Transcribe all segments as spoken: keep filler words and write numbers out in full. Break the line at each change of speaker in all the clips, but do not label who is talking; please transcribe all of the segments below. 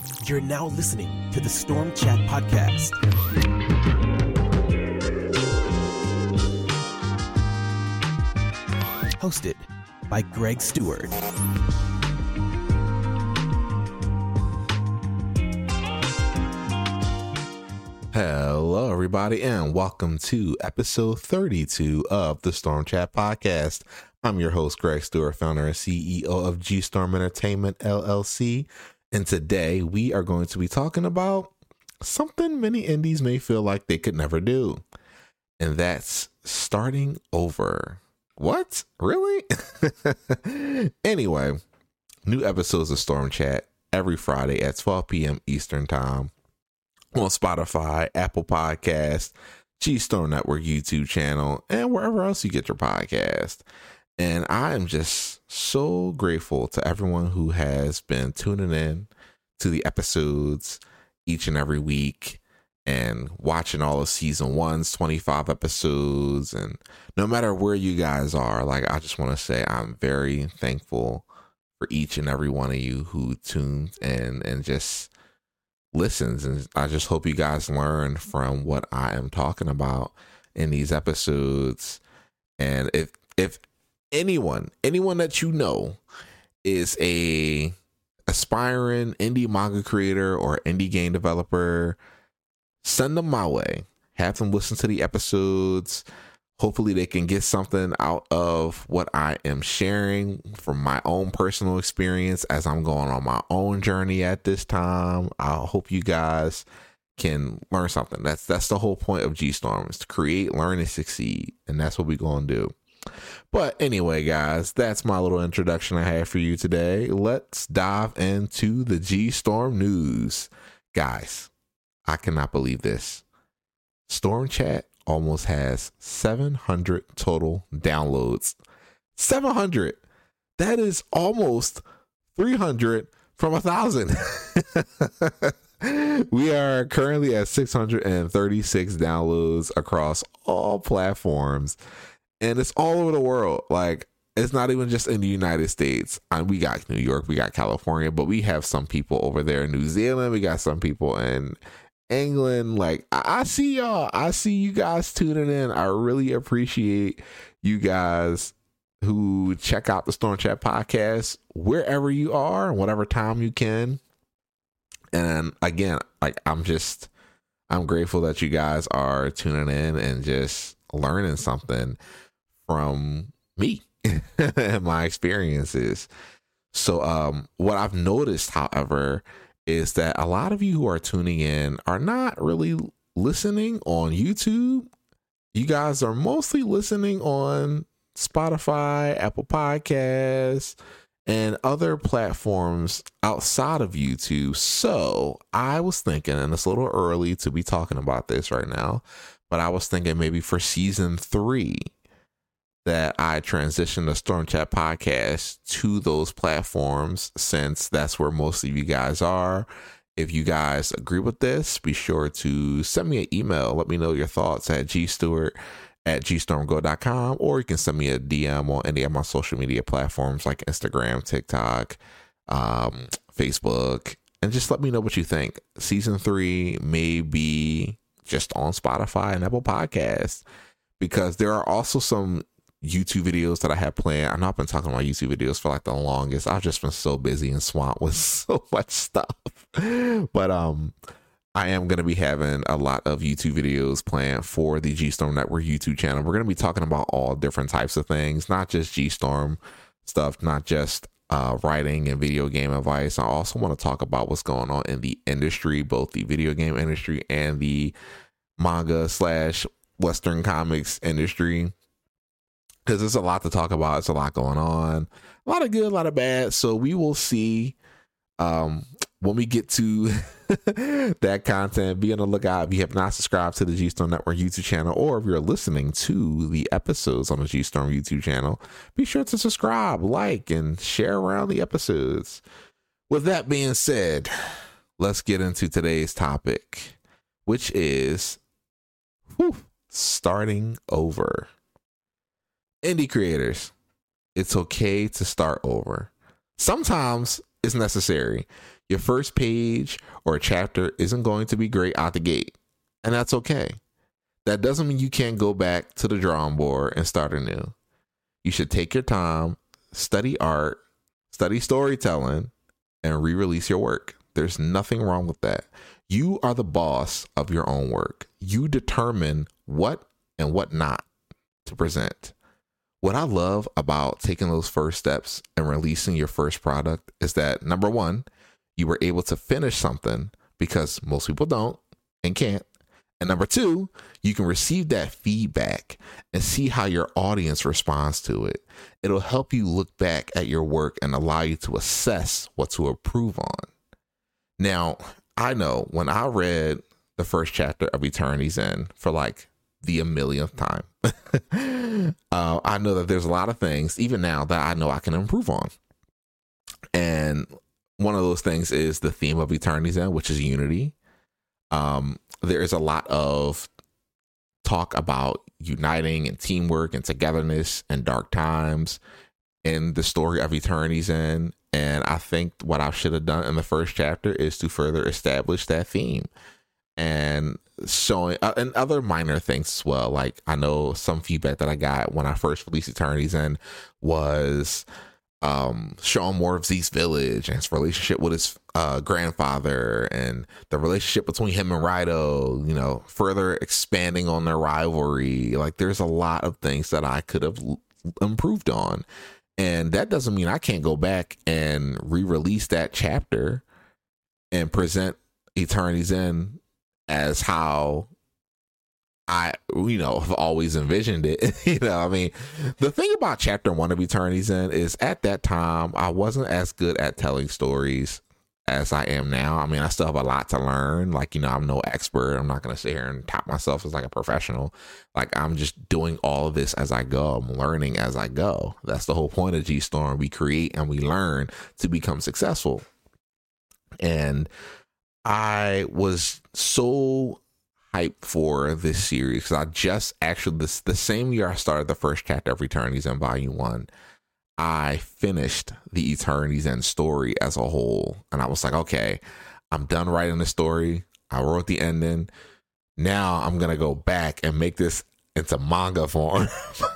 You're now listening to the Storm Chat Podcast. Hosted by Greg Stewart.
Hello, everybody, and welcome to episode thirty-two of the Storm Chat Podcast. I'm your host, Greg Stewart, founder and C E O of G Storm Entertainment, L L C. And today we are going to be talking about something many indies may feel like they could never do. And that's starting over. What? Really? Anyway, new episodes of Storm Chat every Friday at twelve p.m. Eastern Time on Spotify, Apple Podcasts, G Storm Network YouTube channel, and wherever else you get your podcast. And I am just so grateful to everyone who has been tuning in to the episodes each and every week and watching all of season one's twenty-five episodes. And no matter where you guys are, like, I just want to say I'm very thankful for each and every one of you who tunes in and just listens. And I just hope you guys learn from what I am talking about in these episodes. And if, if, anyone anyone that you know is a aspiring indie manga creator or indie game developer, send them my way. Have them listen to the episodes. Hopefully they can get something out of what I am sharing from my own personal experience as I'm going on my own journey at this time. I hope you guys can learn something. That's that's the whole point of G Storm, is to create, learn, and succeed. And that's what we're going to do. But anyway, guys, that's my little introduction I have for you today. Let's dive into the G Storm news. Guys, I cannot believe this. Storm Chat almost has seven hundred total downloads. seven hundred. That is almost three hundred from one thousand. We are currently at six hundred thirty-six downloads across all platforms. And it's all over the world. Like, it's not even just in the United States. I mean, we got New York, we got California, but we have some people over there in New Zealand. We got some people in England. Like, I, I see y'all. I see you guys tuning in. I really appreciate you guys who check out the Storm Chat Podcast wherever you are, whatever time you can. And again, like, I'm just, I'm grateful that you guys are tuning in and just learning something from me and my experiences. So um what I've noticed, however, is that a lot of you who are tuning in are not really listening on YouTube. You guys are mostly listening on Spotify, Apple Podcasts, and other platforms outside of YouTube. So I was thinking, and it's a little early to be talking about this right now, but I was thinking maybe for season three that I transition the Storm Chat Podcast to those platforms, since that's where most of you guys are. If you guys agree with this, be sure to send me an email. Let me know your thoughts at gstewart at g storm go dot com, or you can send me a D M on any of my social media platforms like Instagram, TikTok, um, Facebook, and just let me know what you think. Season three may be just on Spotify and Apple Podcasts, because there are also some YouTube videos that I have planned. I know I've been talking about YouTube videos for like the longest. I've just been so busy and swamped with so much stuff. But um, I am going to be having a lot of YouTube videos planned for the G Storm Network YouTube channel. We're going to be talking about all different types of things, not just G Storm stuff, not just uh, writing and video game advice. I also want to talk about what's going on in the industry, both the video game industry and the manga slash Western comics industry, because there's a lot to talk about. It's a lot going on, a lot of good, a lot of bad. So we will see um, when we get to that content. Be on the lookout. If you have not subscribed to the G Storm Network YouTube channel, or if you're listening to the episodes on the G Storm YouTube channel, be sure to subscribe, like, and share around the episodes. With that being said, let's get into today's topic, which is whew, starting over. Indie creators, it's okay to start over. Sometimes is necessary. Your first page or chapter isn't going to be great out the gate, and that's okay. That doesn't mean you can't go back to the drawing board and start anew. You should take your time, study art, study storytelling, and re-release your work. There's nothing wrong with that. You are the boss of your own work. You determine what and what not to present. What I love about taking those first steps and releasing your first product is that, number one, you were able to finish something because most people don't and can't. And number two, you can receive that feedback and see how your audience responds to it. It'll help you look back at your work and allow you to assess what to improve on. Now, I know when I read the first chapter of Eternity's End for like the a millionth time, uh, I know that there's a lot of things, even now, that I know I can improve on. And one of those things is the theme of Eternity's End, which is unity. Um, there is a lot of talk about uniting and teamwork and togetherness and dark times in the story of Eternity's End. And I think what I should have done in the first chapter is to further establish that theme and showing uh, and other minor things as well. Like, I know some feedback that I got when I first released Eternity's End was um, showing more of Zeke's village and his relationship with his uh, grandfather and the relationship between him and Raido, you know, further expanding on their rivalry. Like, there's a lot of things that I could have l- improved on. And that doesn't mean I can't go back and re-release that chapter and present Eternity's End as how I, you know, have always envisioned it. You know, I mean, the thing about chapter one of Eternity's End is at that time, I wasn't as good at telling stories as I am now. I mean, I still have a lot to learn. Like, you know, I'm no expert. I'm not going to sit here and top myself as like a professional. Like, I'm just doing all of this as I go. I'm learning as I go. That's the whole point of G-Storm. We create and we learn to become successful. And I was so hyped for this series because I just actually, this the same year I started the first chapter of Eternity's End Volume one, I finished the Eternity's End story as a whole. And I was like, okay, I'm done writing the story. I wrote the ending. Now I'm going to go back and make this into manga form.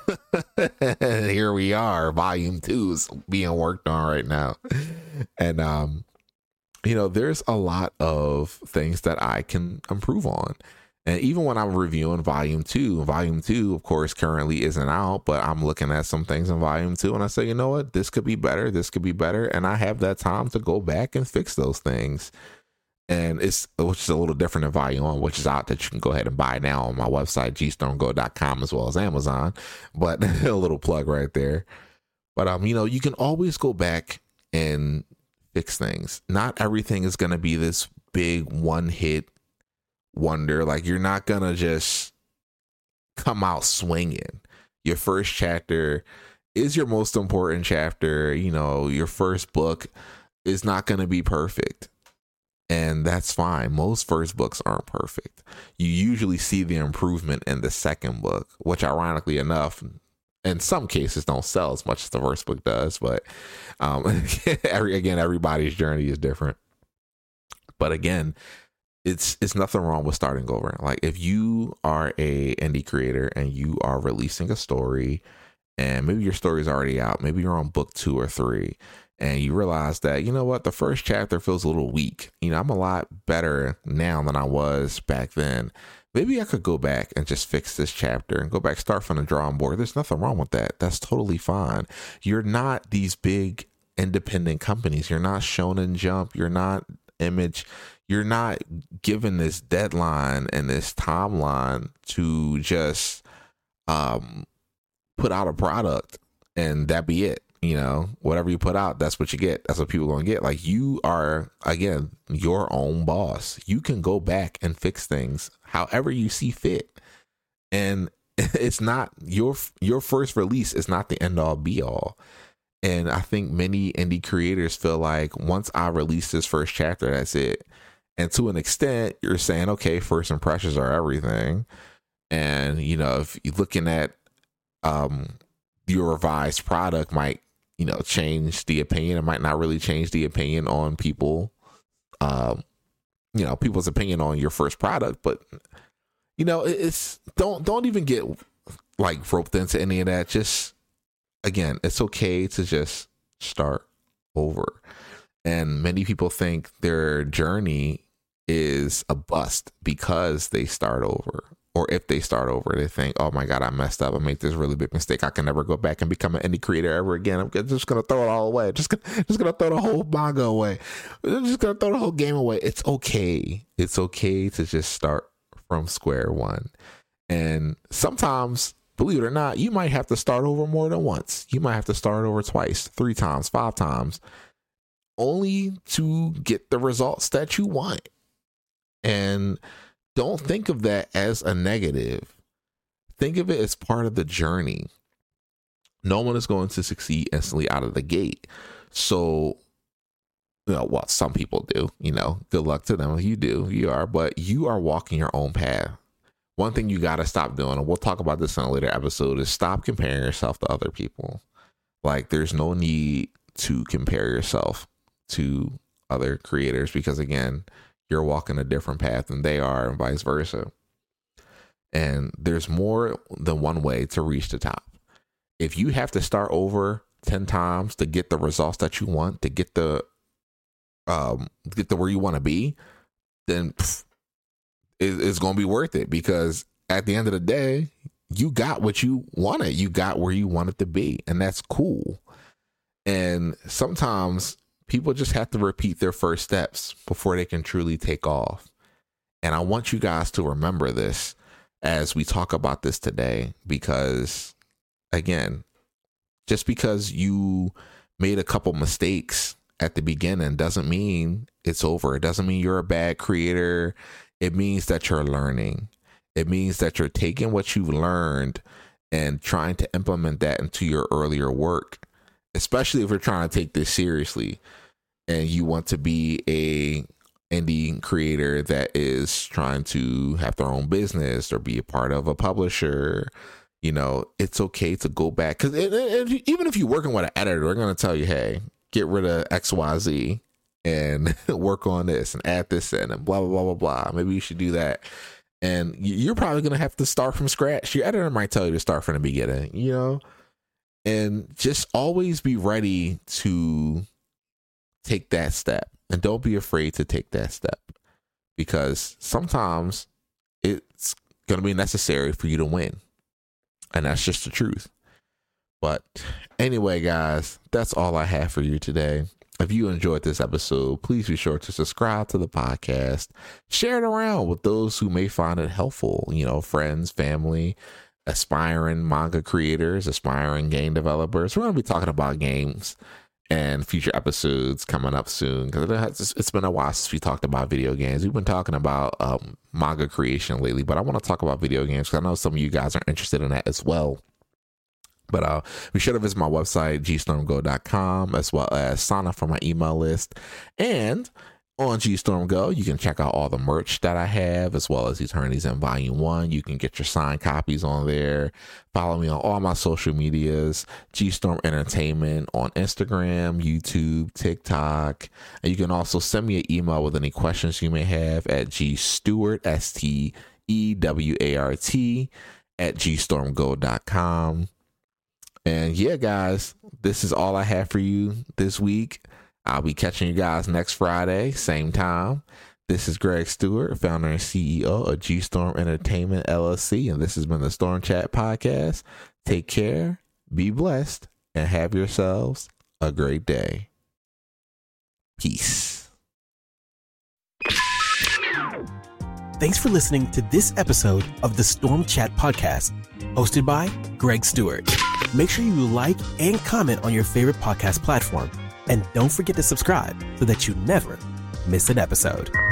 And here we are. Volume two is being worked on right now. And, um, you know, there's a lot of things that I can improve on. And even when I'm reviewing volume two, volume two, of course, currently isn't out, but I'm looking at some things in volume two and I say, you know what, this could be better. This could be better. And I have that time to go back and fix those things. And it's, which is a little different than volume one, which is out that you can go ahead and buy now on my website, g storm go dot com, as well as Amazon. But a little plug right there. But, um, you know, you can always go back and fix things. Not everything is going to be this big one hit wonder. Like, you're not gonna just come out swinging. Your first chapter is your most important chapter. You know, your first book is not gonna be perfect, and that's fine. Most first books aren't perfect. You usually see the improvement in the second book, which ironically enough, in some cases, don't sell as much as the first book does. But um every again everybody's journey is different. But again, It's it's nothing wrong with starting over. Like, if you are a indie creator and you are releasing a story and maybe your story is already out, maybe you're on book two or three and you realize that, you know what, the first chapter feels a little weak. You know, I'm a lot better now than I was back then. Maybe I could go back and just fix this chapter and go back, start from the drawing board. There's nothing wrong with that. That's totally fine. You're not these big independent companies. You're not Shonen Jump. You're not Image. You're not given this deadline and this timeline to just um, put out a product and that be it. You know, whatever you put out, that's what you get. That's what people are going to get. Like, you are, again, your own boss. You can go back and fix things however you see fit. And it's not your, your first release is not the end all be all. And I think many indie creators feel like once I release this first chapter, that's it. And to an extent, you're saying, okay, first impressions are everything. And, you know, if you're looking at um, your revised product might you know, change the opinion. It might not really change the opinion on people, um, you know, people's opinion on your first product. But, you know, it's don't don't even get like roped into any of that. Just, again, it's okay to just start over. And many people think their journey is a bust because they start over. Or if they start over, they think, oh my God, I messed up. I made this really big mistake. I can never go back and become an indie creator ever again. I'm just going to throw it all away. Just, just going to throw the whole manga away. I'm just going to throw the whole game away. It's okay. It's okay to just start from square one. And sometimes, believe it or not, you might have to start over more than once. You might have to start over twice, three times, five times, only to get the results that you want. And don't think of that as a negative. Think of it as part of the journey. No one is going to succeed instantly out of the gate. So, you know, well, some people do, you know, good luck to them. You do, you are, but you are walking your own path. One thing you got to stop doing, and we'll talk about this in a later episode, is stop comparing yourself to other people. Like, there's no need to compare yourself to other creators because, again, you're walking a different path than they are and vice versa. And there's more than one way to reach the top. If you have to start over ten times to get the results that you want, to get the um get to where you want to be, then pff, it, it's going to be worth it, because at the end of the day, you got what you wanted. You got where you wanted to be, and that's cool. And sometimes people just have to repeat their first steps before they can truly take off. And I want you guys to remember this as we talk about this today, because, again, just because you made a couple mistakes at the beginning doesn't mean it's over. It doesn't mean you're a bad creator. It means that you're learning. It means that you're taking what you've learned and trying to implement that into your earlier work, especially if you're trying to take this seriously and you want to be a indie creator that is trying to have their own business or be a part of a publisher. You know, it's okay to go back, because even if you're working with an editor, they're going to tell you, hey, get rid of X Y Z and work on this and add this in and blah, blah, blah, blah, blah. Maybe you should do that. And you're probably going to have to start from scratch. Your editor might tell you to start from the beginning, you know, and just always be ready to take that step, and don't be afraid to take that step, because sometimes it's going to be necessary for you to win, and that's just the truth. But anyway, guys, that's all I have for you today. If you enjoyed this episode, please be sure to subscribe to the podcast, share it around with those who may find it helpful, you know, friends, family, aspiring manga creators, aspiring game developers. We're going to be talking about games and future episodes coming up soon, because it's been a while since we talked about video games. We've been talking about um, manga creation lately, but I want to talk about video games because I know some of you guys are interested in that as well. But uh, be sure to visit my website, g storm go dot com, as well as sign up for my email list. And on G Storm Go, you can check out all the merch that I have, as well as Eternities in Volume one. You can get your signed copies on there. Follow me on all my social medias, G Storm Entertainment on Instagram, YouTube, TikTok. And you can also send me an email with any questions you may have at gstewart, S T E W A R T, at g storm go dot com. And yeah, guys, this is all I have for you this week. I'll be catching you guys next Friday, same time. This is Greg Stewart, founder and C E O of G Storm Entertainment, L L C, and this has been the Storm Chat Podcast. Take care, be blessed, and have yourselves a great day. Peace.
Thanks for listening to this episode of the Storm Chat Podcast, hosted by Greg Stewart. Make sure you like and comment on your favorite podcast platform. And don't forget to subscribe so that you never miss an episode.